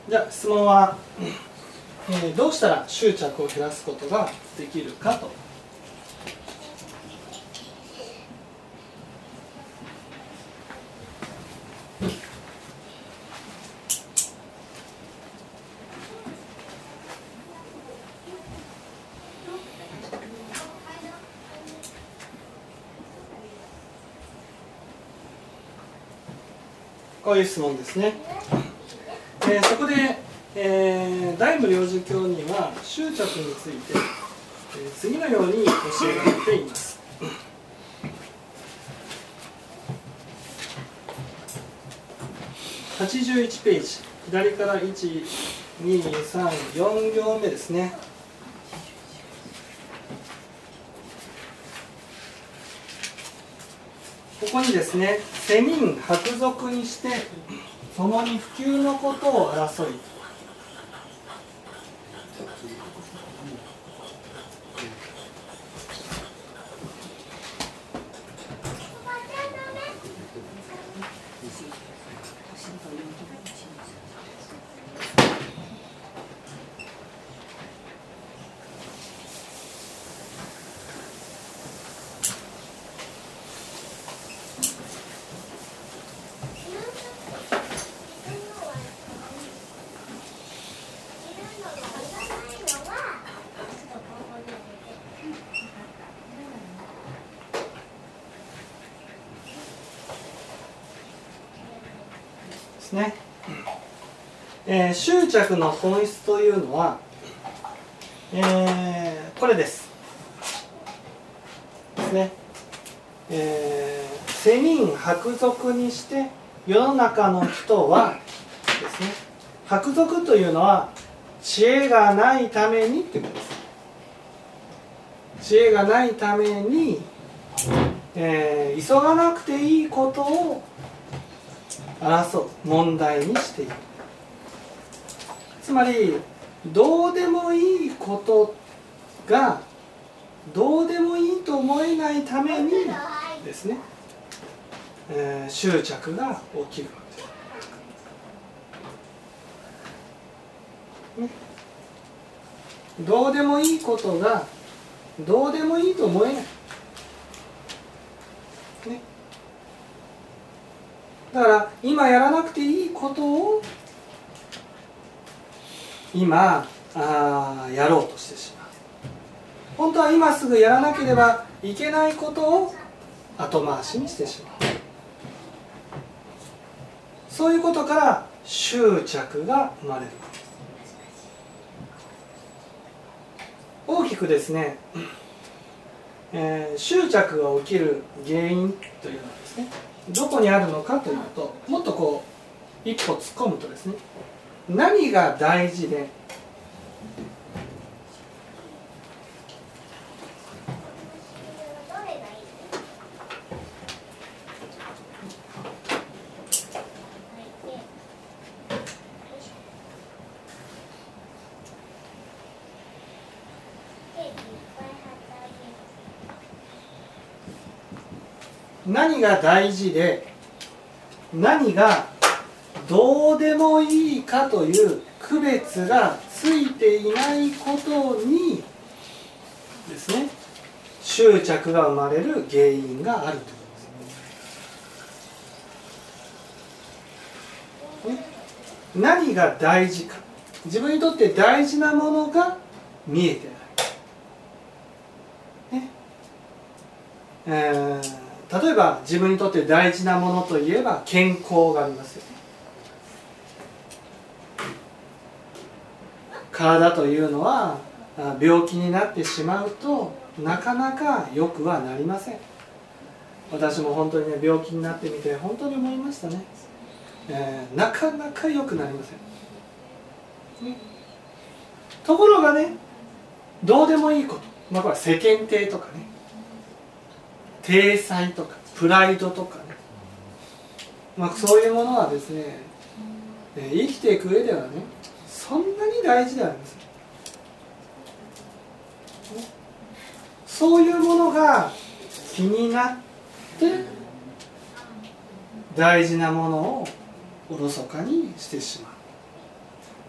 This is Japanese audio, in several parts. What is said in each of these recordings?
じゃあ質問は、どうしたら執着を減らすことができるかと。こういう質問ですね。そこで、大無領事教には執着について、次のように教えられています。81ページ、左から1、2、3、4行目ですね。ここにですね、世人伯族にして共に普及のことを争い、ですね。執着の本質というのは、これです。ですね。世人伯族にして世の中の人はですね、伯族というのは知恵がないためにということです。知恵がないために、急がなくていいことを争う問題にしている。つまりどうでもいいことがどうでもいいと思えないためにですね、執着が起きるわけです、ね、どうでもいいことがどうでもいいと思えない、ね、だから今やらなくていいことを今やろうとしてしまう。本当は今すぐやらなければいけないことを後回しにしてしまう。そういうことから執着が生まれる。大きくですね、執着が起きる原因というのはですね、どこにあるのかというと、もっとこう一歩突っ込むとですね、何が大事で何が大事で何がどうでもいいかという区別がついていないことにですね、執着が生まれる原因があるということですね。何が大事か、自分にとって大事なものが見えてない、ね、例えば自分にとって大事なものといえば健康がありますよね。体というのは病気になってしまうとなかなか良くはなりません。私も本当にね、病気になってみて本当に思いましたね、なかなか良くなりません、ね、ところがね、どうでもいいこと、これは世間体とかね、体裁とかプライドとかね、そういうものはですね、生きていく上ではね、そんなに大事ではありません。そういうものが気になって大事なものをおろそかにしてしま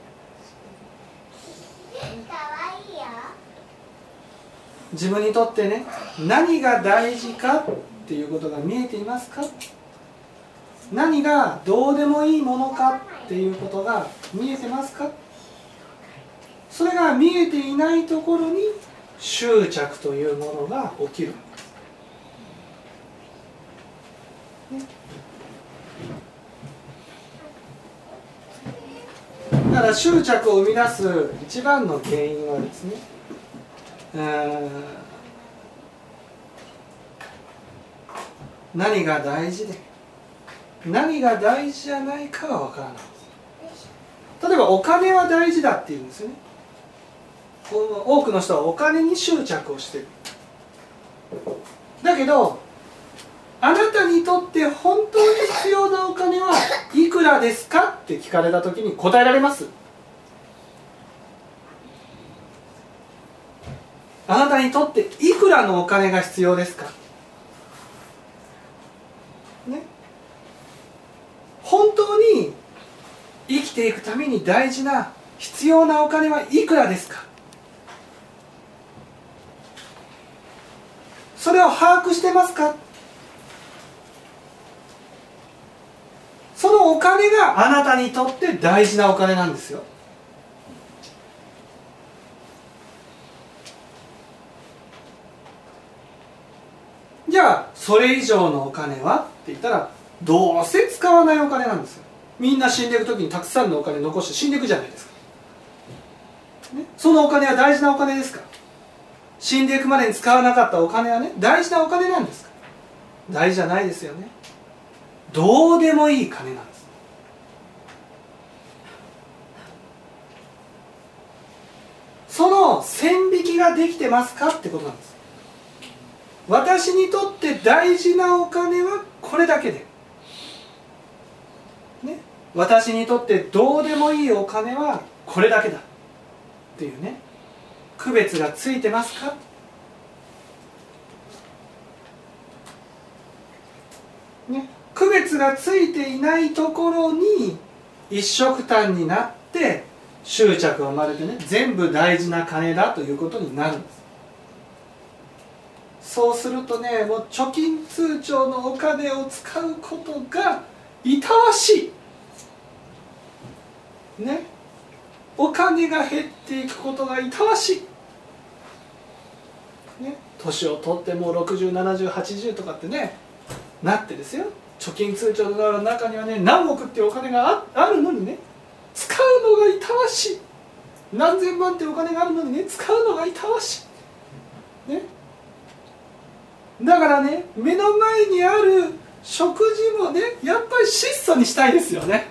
自分にとってね、何が大事かっていうことが見えていますか？何がどうでもいいものかっていうことが見えてますか？それが見えていないところに執着というものが起きる。だから執着を生み出す一番の原因はですね、何が大事で何が大事じゃないかがわからない。例えばお金は大事だって言うんですよね。多くの人はお金に執着をしている。だけどあなたにとって本当に必要なお金はいくらですかって聞かれた時に答えられます？あなたにとっていくらのお金が必要ですか？ね、本当に生きていくために大事な必要なお金はいくらですか？それを把握してますか？そのお金があなたにとって大事なお金なんですよ。じゃあそれ以上のお金はって言ったら、どうせ使わないお金なんですよ。みんな死んでいく時にたくさんのお金残して死んでいくじゃないですか、ね、そのお金は大事なお金ですか？死んでいくまでに使わなかったお金はね、大事なお金なんですか？大事じゃないですよね。どうでもいい金なんです。その線引きができてますかってことなんです。私にとって大事なお金はこれだけで、ね、私にとってどうでもいいお金はこれだけだっていうね、区別がついてますか？ね、区別がついていないところに一緒くたになって執着が生まれてね、全部大事な金だということになるんです。そうするとね、もう貯金通帳のお金を使うことがいたわしい、ね、お金が減っていくことがいたわしい、ね、年を取ってもう60、70、80とかってねなってですよ、貯金通帳の中にはね何億っていうお金が あるのにね、使うのがいたわしい、何千万っていうお金があるのにね使うのがいたわしい、ね、だからね、目の前にある食事もねやっぱり質素にしたいですよね。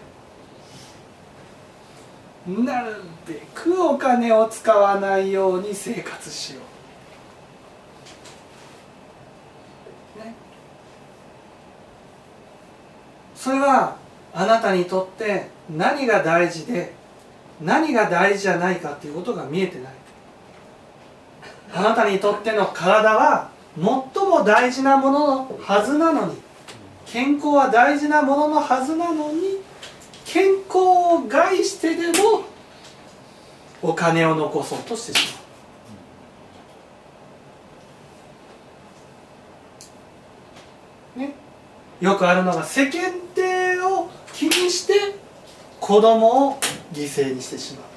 なるべくお金を使わないように生活しよう、ね、それはあなたにとって何が大事で何が大事じゃないかということが見えてない。あなたにとっての体は最も大事なもののはずなのに、健康は大事なもののはずなのに、健康を害してでもお金を残そうとしてしまう、ね、よくあるのが世間体を気にして子供を犠牲にしてしまう。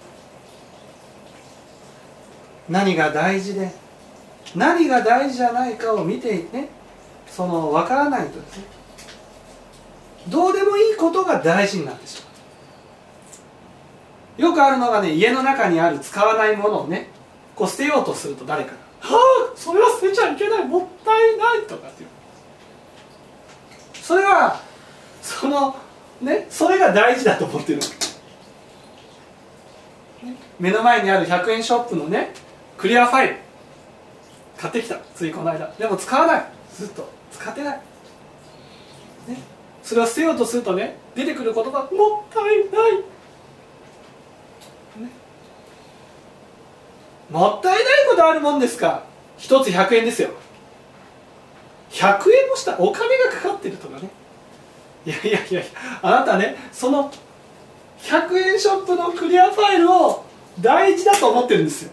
何が大事で何が大事じゃないかを見ていて、ね、分からないとですね、どうでもいいことが大事になってしまう。よくあるのがね、家の中にある使わないものをねこう捨てようとすると誰かが「はあ、それは捨てちゃいけない、もったいない」とかっていう、それはそれが大事だと思ってるわけ、ね、目の前にある100円ショップのねクリアファイル買ってきた、ついこの間。でも使わない、ずっと使ってない、ね、それを捨てようとするとね出てくる言葉「もったいない」、ね、もったいないことあるもんですか。一つ100円ですよ。100円もしたお金がかかってるとかね、いやいやいや、あなたねその100円ショップのクリアファイルを大事だと思ってるんですよ。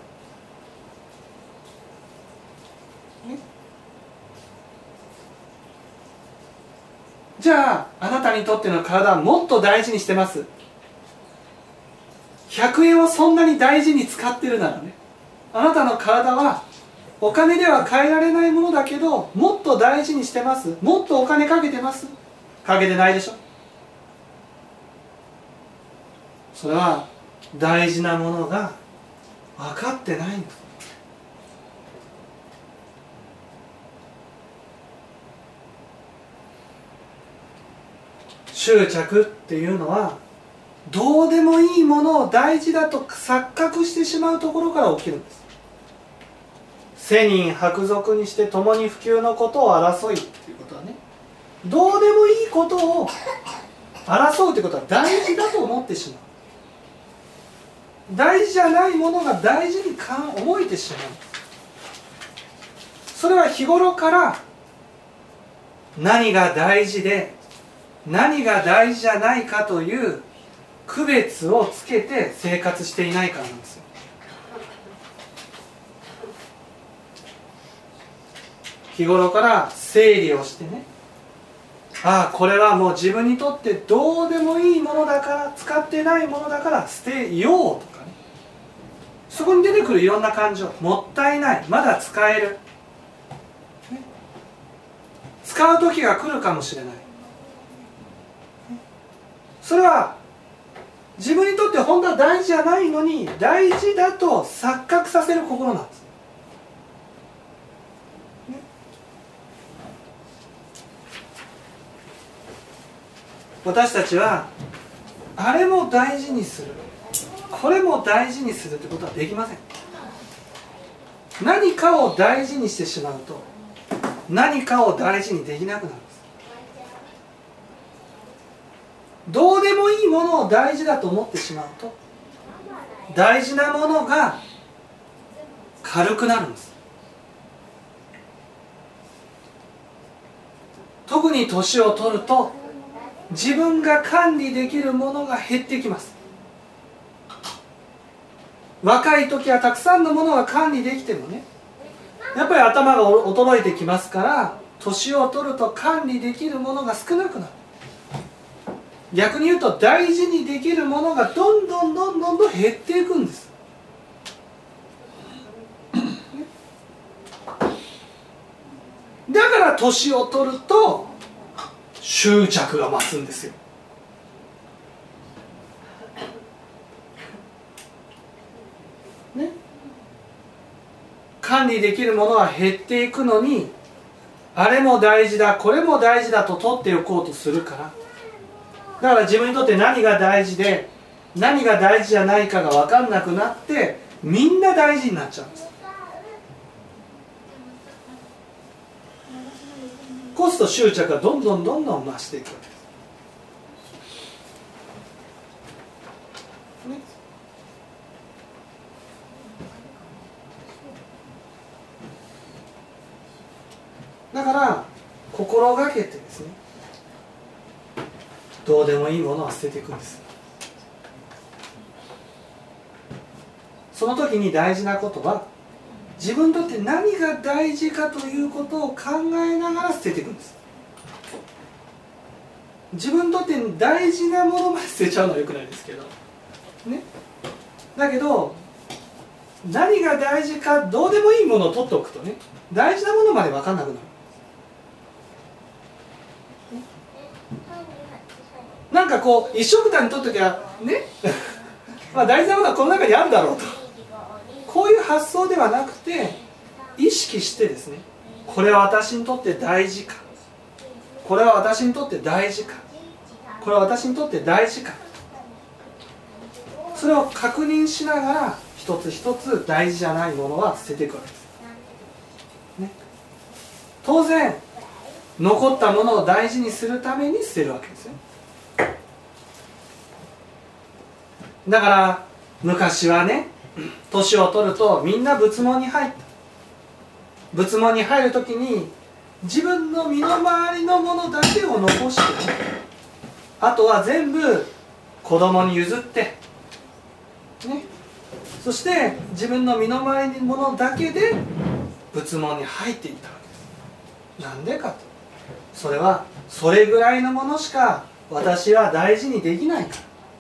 じゃああなたにとっての体はもっと大事にしてます。100円をそんなに大事に使ってるならね、あなたの体はお金では買えられないものだけどもっと大事にしてます。もっとお金かけてます。かけてないでしょ。それは大事なものが分かってないんです。執着っていうのはどうでもいいものを大事だと錯覚してしまうところから起きるんです。世人伯族にして共に不朽のことを争いっていうことはね、どうでもいいことを争うということは大事だと思ってしまう。大事じゃないものが大事に思えてしまう。それは日頃から何が大事で何が大事じゃないかという区別をつけて生活していないからなんですよ。日頃から整理をしてね、ああこれはもう自分にとってどうでもいいものだから、使ってないものだから捨てようとかね、そこに出てくるいろんな感情、もったいない、まだ使える、ね、使う時が来るかもしれない、それは自分にとって本当は大事じゃないのに大事だと錯覚させる心なんです。私たちはあれも大事にする、これも大事にするということはできません。何かを大事にしてしまうと何かを大事にできなくなるんです。どうでもいいものを大事だと思ってしまうと大事なものが軽くなるんです。特に年を取ると自分が管理できるものが減ってきます。若い時はたくさんのものが管理できてもね、やっぱり頭が衰えてきますから、年を取ると管理できるものが少なくなる。逆に言うと大事にできるものがどんどん減っていくんです。だから年を取ると執着が増すんですよ。ね、管理できるものは減っていくのに、あれも大事だこれも大事だと取っておこうとするから、だから自分にとって何が大事で何が大事じゃないかが分かんなくなってみんな大事になっちゃうんです。こうすると執着がどんどん増していくわけです、ね、だから心がけてですね、どうでもいいものは捨てていくんです。その時に大事なことは自分にとって何が大事かということを考えながら捨てていくんです。自分にとって大事なものまで捨てちゃうのはよくないですけどね。だけど何が大事か、どうでもいいものを取っておくとね、大事なものまで分かんなくなる。なんかこう一緒くたに取っときゃねまあ大事なものはこの中にあるだろうと、こういう発想ではなくて、意識してですね、これは私にとって大事か、これは私にとって大事か、これは私にとって大事か、それを確認しながら一つ一つ大事じゃないものは捨てていくわけです、ね、当然残ったものを大事にするために捨てるわけですよ。だから昔はね、年を取るとみんな仏門に入った。仏門に入るときに自分の身の回りのものだけを残して、ね、あとは全部子供に譲って、ね、 そして自分の身の回りのものだけで仏門に入っていったわけです。なんでかと、それはそれぐらいのものしか私は大事にできないから。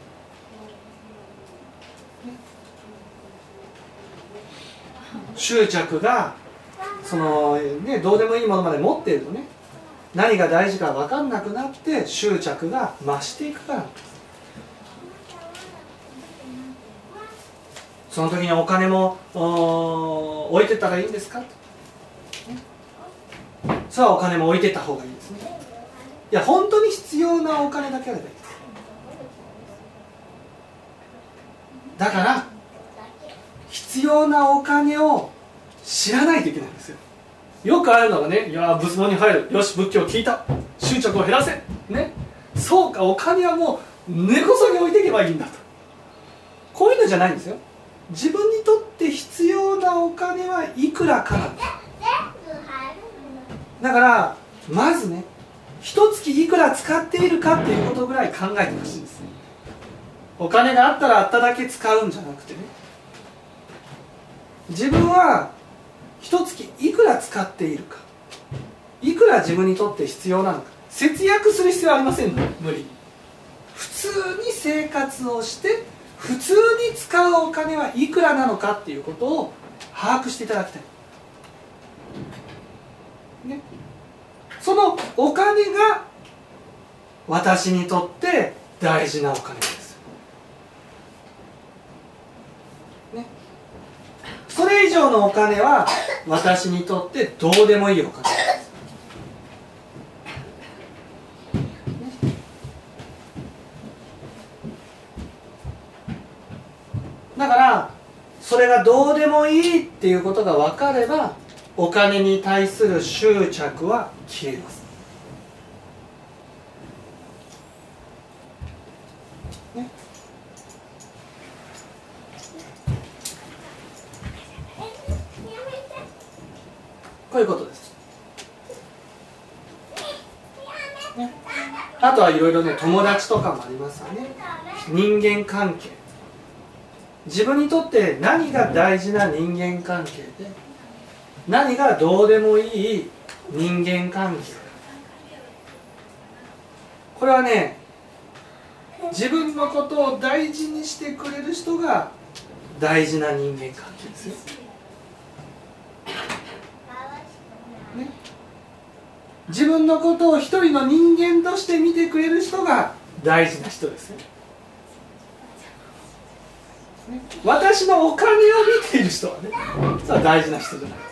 執着がどうでもいいものまで持っているとね、何が大事か分かんなくなって執着が増していくからなんです。その時にお金も置いてったらいいんですかと、それはお金も置いてった方がいいですね。いや、本当に必要なお金だけあればいいです。だから必要なお金を知らないといけないんですよ。よくあるのがね、いや仏門に入る、よし仏教を聞いた、執着を減らせね、そうか、お金はもう根こそぎ置いていけばいいんだと、こういうのじゃないんですよ。自分にとって必要なお金はいくらかなんです。だからまずね、一月いくら使っているかっていうことぐらい考えてほしいです。お金があったらあっただけ使うんじゃなくてね、自分は一月いくら使っているか、いくら自分にとって必要なのか。節約する必要はありませんので、無理に普通に生活をして普通に使うお金はいくらなのかっていうことを把握していただきたい、ね、そのお金が私にとって大事なお金です、ね、それ以上のお金は私にとってどうでもいいお金です。だからそれがどうでもいいっていうことが分かれば、お金に対する執着は消えます、ね、こういうことです、ね、あとはいろいろね、友達とかもありますよね。人間関係、自分にとって何が大事な人間関係で、何がどうでもいい人間関係、これはね、自分のことを大事にしてくれる人が大事な人間関係ですよ、ね、自分のことを一人の人間として見てくれる人が大事な人ですよ、ね、私のお金を見ている人はね、それは大事な人じゃない。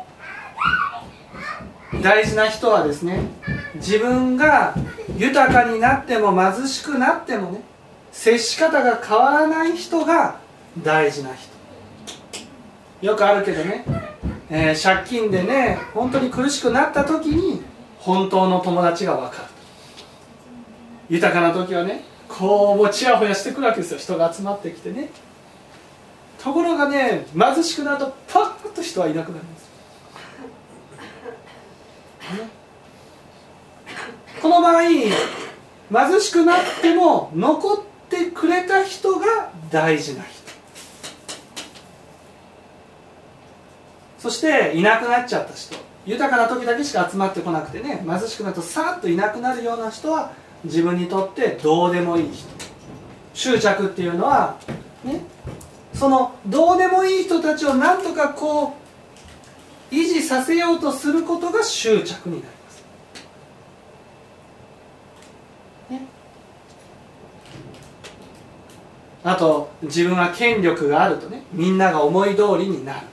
大事な人はですね、自分が豊かになっても貧しくなってもね、接し方が変わらない人が大事な人。よくあるけどね、借金でね本当に苦しくなった時に本当の友達が分かる。豊かな時はね、こうもちやほやしてくるわけですよ、人が集まってきてね。ところがね、貧しくなるとパッと人はいなくなります、ね、この場合貧しくなっても残ってくれた人が大事な人、そしていなくなっちゃった人、豊かな時だけしか集まってこなくてね、貧しくなるとさーっといなくなるような人は自分にとってどうでもいい人。執着っていうのはね、そのどうでもいい人たちをなんとかこう維持させようとすることが執着になります、ね、あと自分は権力があるとね、みんなが思い通りになる、ね、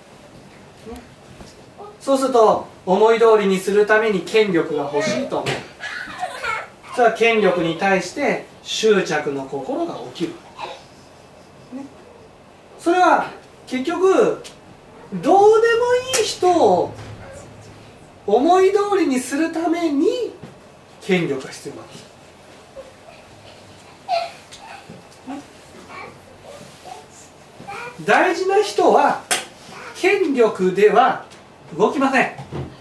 そうすると思い通りにするために権力が欲しいと思う。それは権力に対して執着の心が起きる、ね、それは結局どうでもいい人を思い通りにするために権力が必要なんです、ね、大事な人は権力では動きません、ね、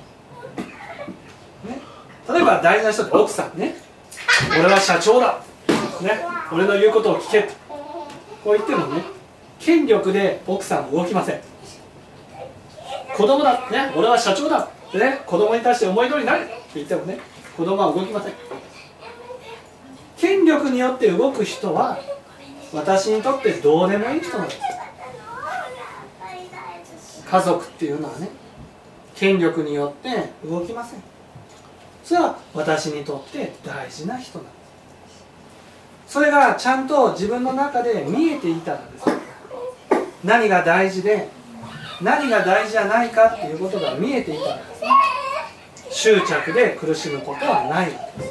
例えば大事な人って奥さんね、俺は社長だ、ね、俺の言うことを聞け、こう言ってもね、 権力で奥さんは動きません。子供だってね、俺は社長だってね、子供に対して思い通りになるって言ってもね、子供は動きません。権力によって動く人は私にとってどうでもいい人なんです。家族っていうのはね、権力によって動きません。それは私にとって大事な人なんです。それがちゃんと自分の中で見えていたらですね、何が大事で何が大事じゃないかっていうことが見えていたらですね、執着で苦しむことはないわけです。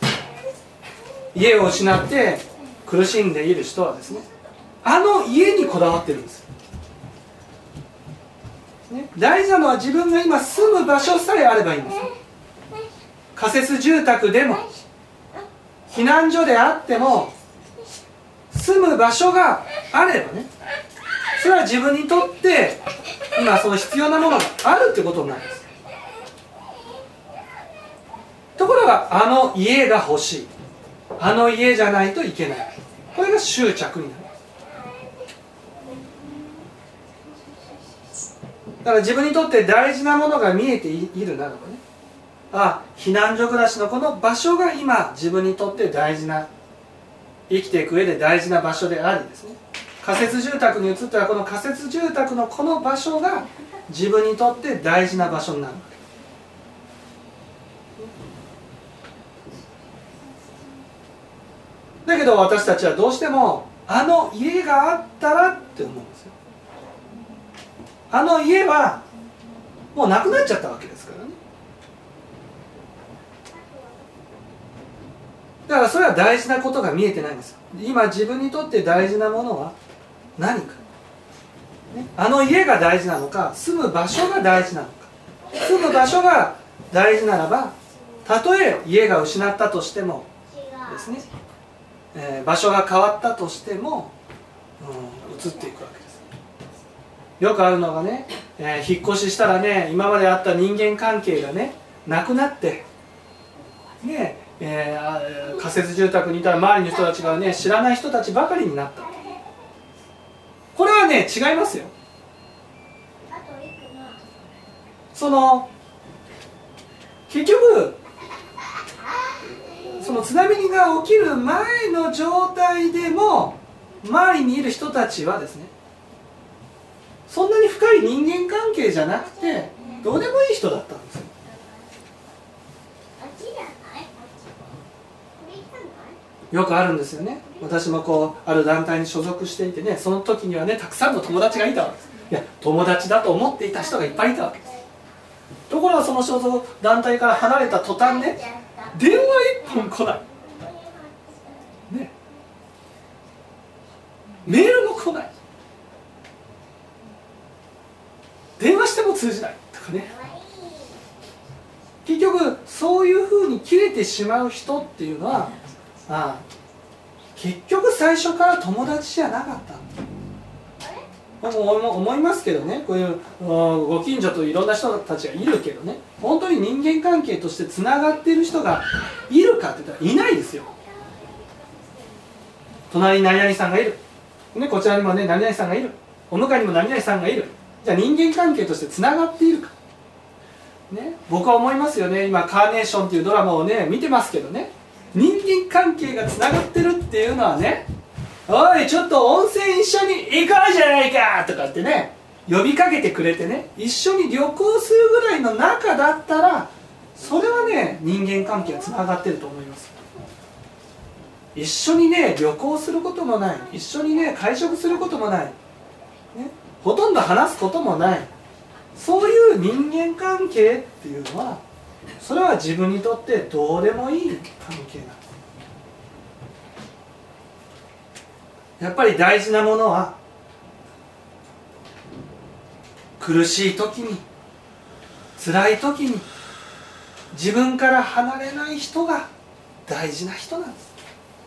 家を失って苦しんでいる人はですね、あの家にこだわってるんです、ね、大事なのは自分が今住む場所さえあればいいんです。仮設住宅でも避難所であっても住む場所があればね、それは自分にとって今その必要なものがあるってことになるんです。ところがあの家が欲しい、あの家じゃないといけない、これが執着になる。だから自分にとって大事なものが見えているならばね、あ、避難所暮らしのこの場所が今自分にとって大事な、生きていく上で大事な場所でありですね、仮設住宅に移ったらこの仮設住宅のこの場所が自分にとって大事な場所になるわけだけど私たちはどうしてもあの家があったらって思うんですよ。あの家はもうなくなっちゃったわけですからね。だからそれは大事なことが見えてないんですよ。今自分にとって大事なものは何か、ね、あの家が大事なのか、住む場所が大事なのか。住む場所が大事ならば、たとえ家が失ったとしてもですね、場所が変わったとしても、移っていくわけです。よくあるのがね、引っ越ししたらね、今まであった人間関係がねなくなってね、仮設住宅にいたら周りの人たちがね知らない人たちばかりになった。これはね違いますよ。その結局その津波が起きる前の状態でも周りにいる人たちはですね、そんなに深い人間関係じゃなくてどうでもいい人だったんですよ。よくあるんですよね。私もこうある団体に所属していてね、その時にはねたくさんの友達がいたわけです。いや、友達だと思っていた人がいっぱいいたわけです。ところがその所属団体から離れた途端ね、電話一本来ない、ね、メールも来ない、電話しても通じないとかね。結局そういうふうに切れてしまう人っていうのは、結局最初から友達じゃなかったんだと思いますけどね。こういうご近所といろんな人たちがいるけどね、本当に人間関係としてつながっている人がいるかって言ったらいないですよ。隣に何々さんがいる、ね、こちらにもね何々さんがいる、お向かいにも何々さんがいる。じゃあ人間関係としてつながっているか、ね、僕は思いますよね。今カーネーションっていうドラマをね見てますけどね、人間関係がつながってるっていうのはね、おいちょっと温泉一緒に行こうじゃないかとかってね呼びかけてくれてね、一緒に旅行するぐらいの仲だったら、それはね人間関係がつながってると思います。一緒にね旅行することもない、一緒にね会食することもない、ね、ほとんど話すこともない、そういう人間関係っていうのは、それは自分にとってどうでもいい関係なんです。やっぱり大事なものは、苦しい時に辛い時に自分から離れない人が大事な人なんです。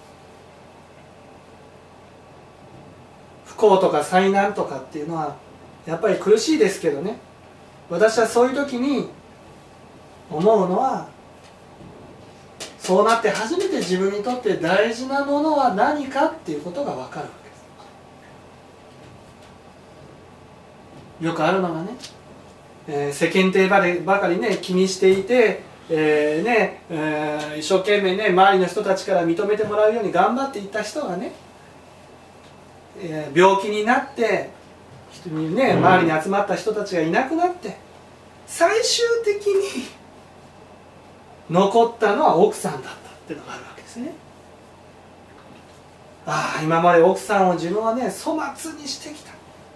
不幸とか災難とかっていうのはやっぱり苦しいですけどね、私はそういう時に思うのは、そうなって初めて自分にとって大事なものは何かっていうことが分かるわけです。 よくあるのがね、世間体ばかりね気にしていて、一生懸命ね周りの人たちから認めてもらうように頑張っていった人がね、病気になって周りに集まった人たちがいなくなって、最終的に残ったのは奥さんだったっていうのがあるわけですね。ああ、今まで奥さんを自分はね粗末にしてきた、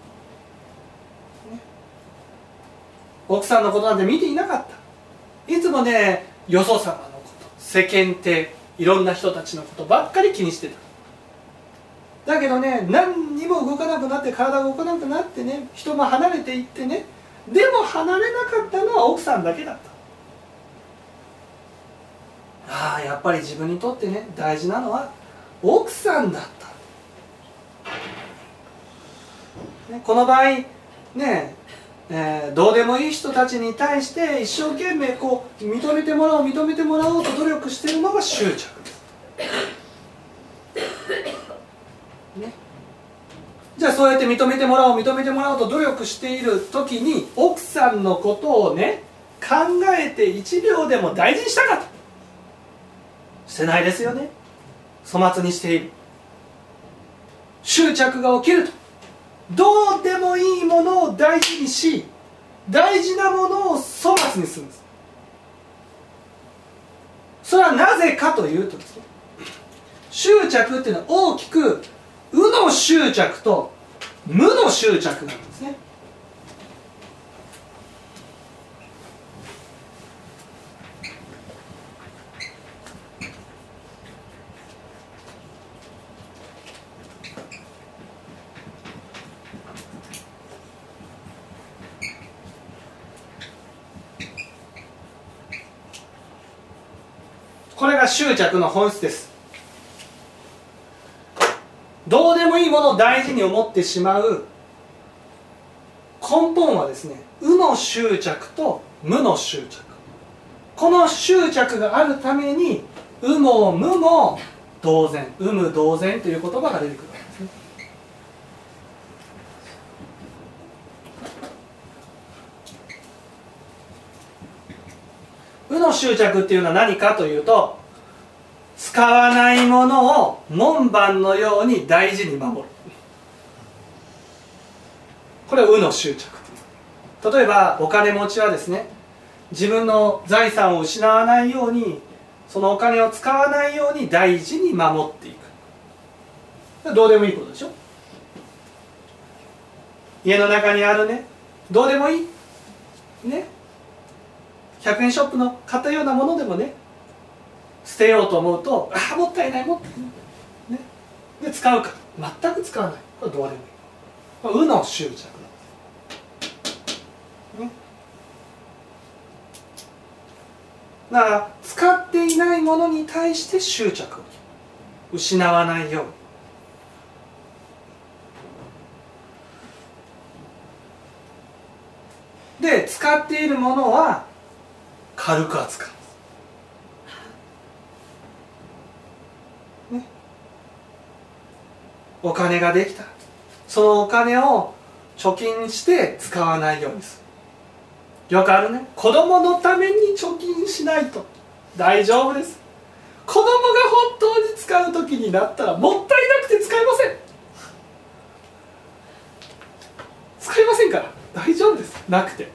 奥さんのことなんて見ていなかった、いつもねよそ様のこと、世間体、いろんな人たちのことばっかり気にしてた。だけどね、何にも動かなくなって、体が動かなくなってね、人も離れていってね、でも離れなかったのは奥さんだけだった。ああ、やっぱり自分にとってね大事なのは奥さんだった、ね、この場合ね、どうでもいい人たちに対して一生懸命こう認めてもらおうと努力しているのが執着です、ね、じゃあそうやって認めてもらおうと努力している時に、奥さんのことをね考えて1秒でも大事にしたかとしてないですよね。粗末にしている、執着が起きると、どうでもいいものを大事にし、大事なものを粗末にするんです。それはなぜかというとですね、執着っていうのは大きく無の執着と無の執着なんですね。これが執着の本質です。どうでもいいものを大事に思ってしまう根本はですね、無の執着と無の執着、この執着があるために有も無も同然、有無同然という言葉が出てくるわけですね。無の執着っていうのは何かというと、使わないものを門番のように大事に守る、これは無の執着という。例えばお金持ちはですね、自分の財産を失わないように、そのお金を使わないように大事に守っていく。どうでもいいことでしょ。家の中にあるね、どうでもいいね、100円ショップの買ったようなものでもね、捨てようと思うと、ああもったいない、ね、で使うか、全く使わない、これどうでもいい、これ無の執着なんです、ね、だから使っていないものに対して執着を失わないように、で使っているものは軽く扱う、お金ができた、そのお金を貯金して使わないようにする。よくあるね、子供のために貯金しないと大丈夫です。子供が本当に使う時になったらもったいなくて使えません、使いませんから大丈夫です、なくて。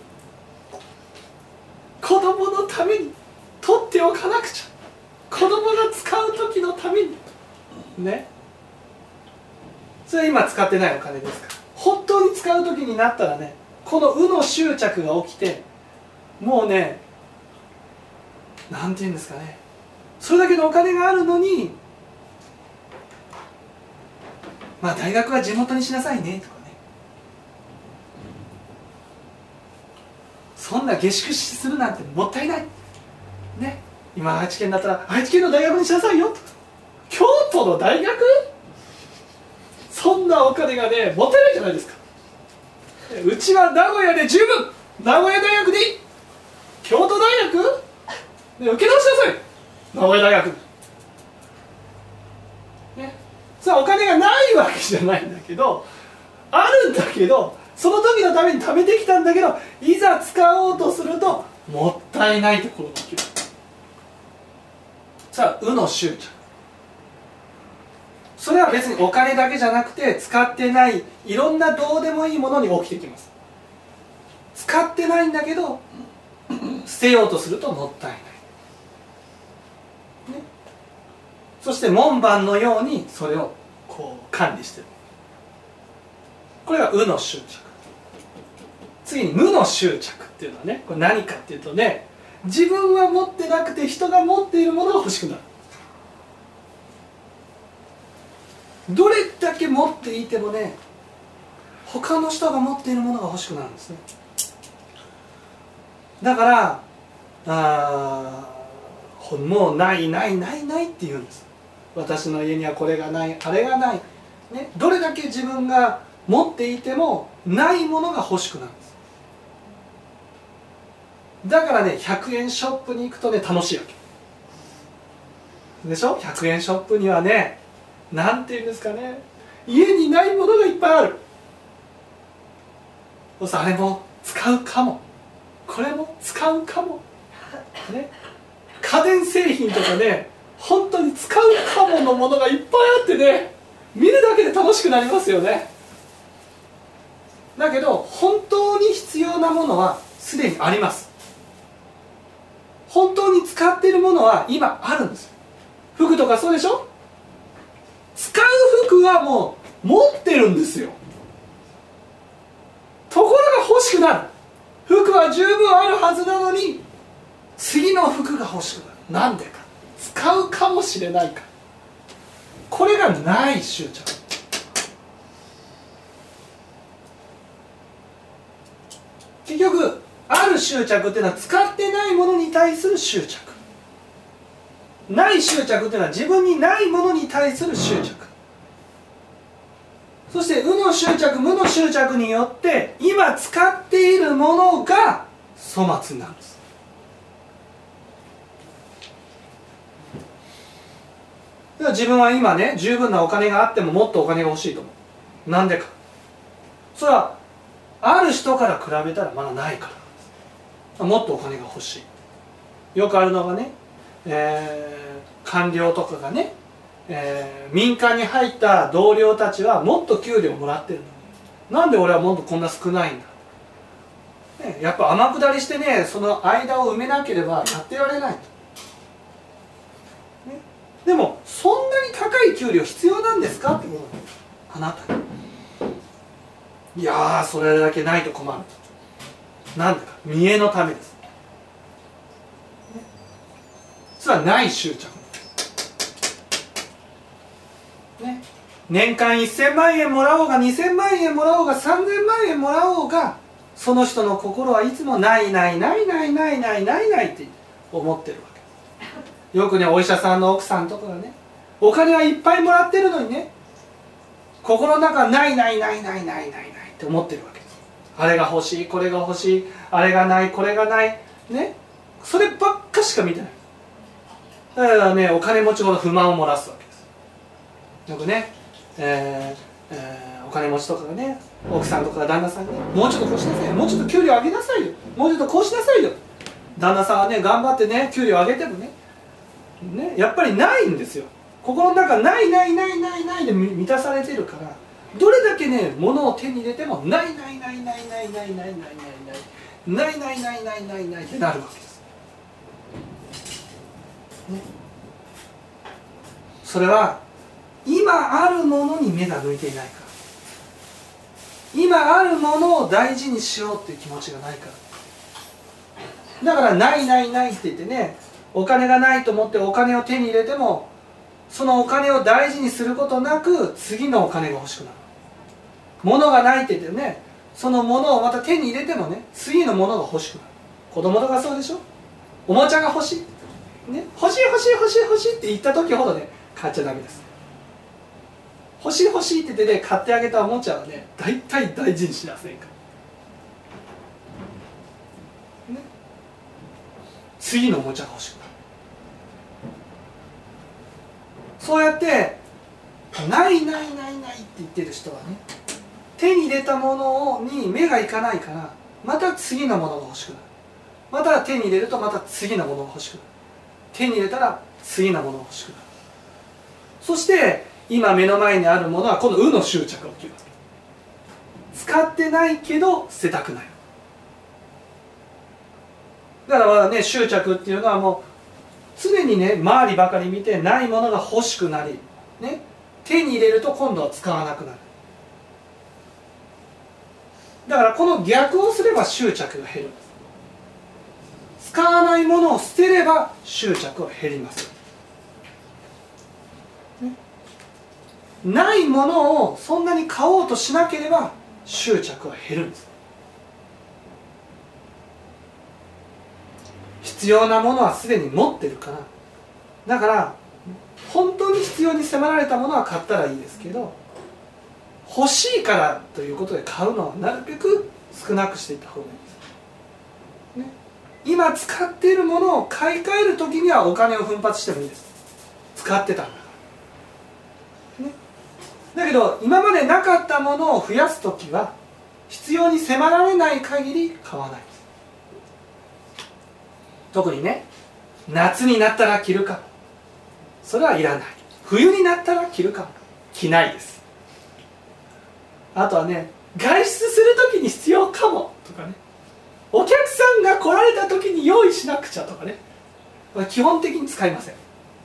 子供のために取っておかなくちゃ、子供が使う時のためにね、それは今使ってないお金ですから。本当に使う時になったらね、この無の執着が起きて、もうね、なんていうんですかね、それだけのお金があるのに、まあ大学は地元にしなさいねとかね、そんな下宿するなんてもったいないね、今愛知県だったら愛知県の大学にしなさいよとか、京都の大学、そんなお金がねもったいないじゃないですか。うちは名古屋で十分、名古屋大学でいい、京都大学で受け直しなさい、名古屋大学ね。それはお金がないわけじゃないんだけど、あるんだけど、 その時のために貯めてきたんだけど、いざ使おうとするともったいないところが起きる。さあ、の執着、それは別にお金だけじゃなくて、使ってないいろんなどうでもいいものに起きてきます。使ってないんだけど捨てようとするともったいない、ね、そして門番のようにそれをこう管理してる。これがの執着。次に無の執着っていうのはね、これ何かっていうとね、自分は持ってなくて人が持っているものが欲しくなる。どれだけ持っていてもね、他の人が持っているものが欲しくなるんですね。だからもうないないないないって言うんです。私の家にはこれがない、あれがない、ね、どれだけ自分が持っていてもないものが欲しくなるんです。だからね、100円ショップに行くとね、楽しいわけでしょ。100円ショップにはね、なんていうんですかね、家にないものがいっぱいある。あれも使うかも、これも使うかも、ね、家電製品とかね、本当に使うかものものがいっぱいあってね、見るだけで楽しくなりますよね。だけど本当に必要なものはすでにあります。本当に使っているものは今あるんですよ。服とかそうでしょ。使う服はもう持ってるんですよ。ところが欲しくなる。服は十分あるはずなのに次の服が欲しくなる。なんでか、使うかもしれないから。これがない執着。結局ある執着っていうのは使ってないものに対する執着、ない執着っていうのは自分にないものに対する執着。そしての執着、無の執着によって今使っているものが粗末になるんです。だから自分は今ね、十分なお金があってももっとお金が欲しいと思う。なんでか、それはある人から比べたらまだないからなんです。もっとお金が欲しい。よくあるのがね、官僚とかがね、民間に入った同僚たちはもっと給料もらってるのに、なんで俺はもっとこんな少ないんだ、ね、やっぱ天下りしてね、その間を埋めなければやってられないと、ね、でもそんなに高い給料必要なんですかってことなんです。あなたに。いやー、それだけないと困る。なんでか、見栄のためです。それはない執着、ね、年間1000万円もらおうが2000万円もらおうが3000万円もらおうが、その人の心はいつもないないないないないないないないって思ってるわけです。よくね、お医者さんの奥さんとかがね、お金はいっぱいもらってるのにね、心の中ないないないないないないないって思ってるわけです。あれが欲しい、これが欲しい、あれがない、これがないね、そればっかしか見てない。だからね、お金持ちほど不満を漏らすわけです。よくね、お金持ちとかがね、奥さんとか旦那さんにね、もうちょっとこうしなさいよ、もうちょっと給料上げなさいよ、もうちょっとこうしなさいよ。旦那さんはね、頑張ってね、給料上げてもね、やっぱりないんですよ。心の中ないないないないないで満たされてるから、どれだけね、物を手に入れてもないないないないないないないないないないないないないないないないってなるわけです、ね、それは今あるものに目が向いていないから、今あるものを大事にしようっていう気持ちがないから。だからないないないって言ってね、お金がないと思ってお金を手に入れても、そのお金を大事にすることなく次のお金が欲しくなる。物がないって言ってね、その物をまた手に入れてもね、次の物が欲しくなる。子供とかそうでしょ。おもちゃが欲しい、ね、欲しい欲しい欲しい欲しいって言った時ほどね、買っちゃダメです。欲しい欲しいって言ってね、買ってあげたおもちゃはね、大体大事にしませんから、ね、次のおもちゃが欲しくなる。そうやってないないないないって言ってる人はね、 手に入れたものに目がいかないから、また次のものが欲しくなる。また手に入れるとまた次のものが欲しくなる。手に入れたら次のものが欲しくなる。そして今目の前にあるものはこの無の執着が起きるわけ。使ってないけど捨てたくない。だからね、執着っていうのはもう常にね、周りばかり見てないものが欲しくなり、ね、手に入れると今度は使わなくなる。だからこの逆をすれば執着が減るんです。使わないものを捨てれば執着は減ります、ね、ないものをそんなに買おうとしなければ執着は減るんです。必要なものはすでに持ってるから、だから本当に必要に迫られたものは買ったらいいですけど、欲しいからということで買うのはなるべく少なくしていった方がいいです、ね、今使っているものを買い替える時にはお金を奮発してもいいです。使ってたんだから、ね、だけど今までなかったものを増やす時は必要に迫られない限り買わないです。特にね、夏になったら着るか、それはいらない。冬になったら着るか、着ないです。あとはね、外出する時に必要かもとかね、お客さんが来られた時に用意しなくちゃとかね、基本的に使いません。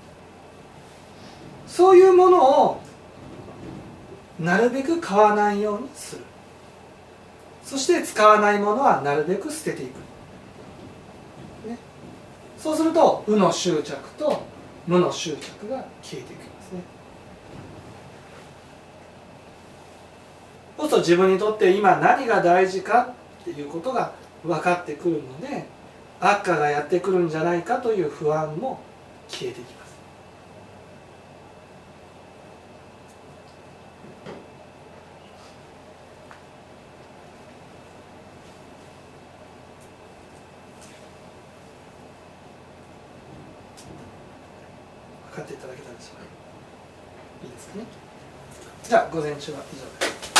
そういうものをなるべく買わないようにする。そして使わないものはなるべく捨てていく、ね、そうすると無の執着と無の執着が消えていきますね。そうすると自分にとって今何が大事かっていうことが分かってくるので、悪化がやってくるんじゃないかという不安も消えていきます。分かっていただけたでしょうか。いいですかね。じゃあ午前中は以上です。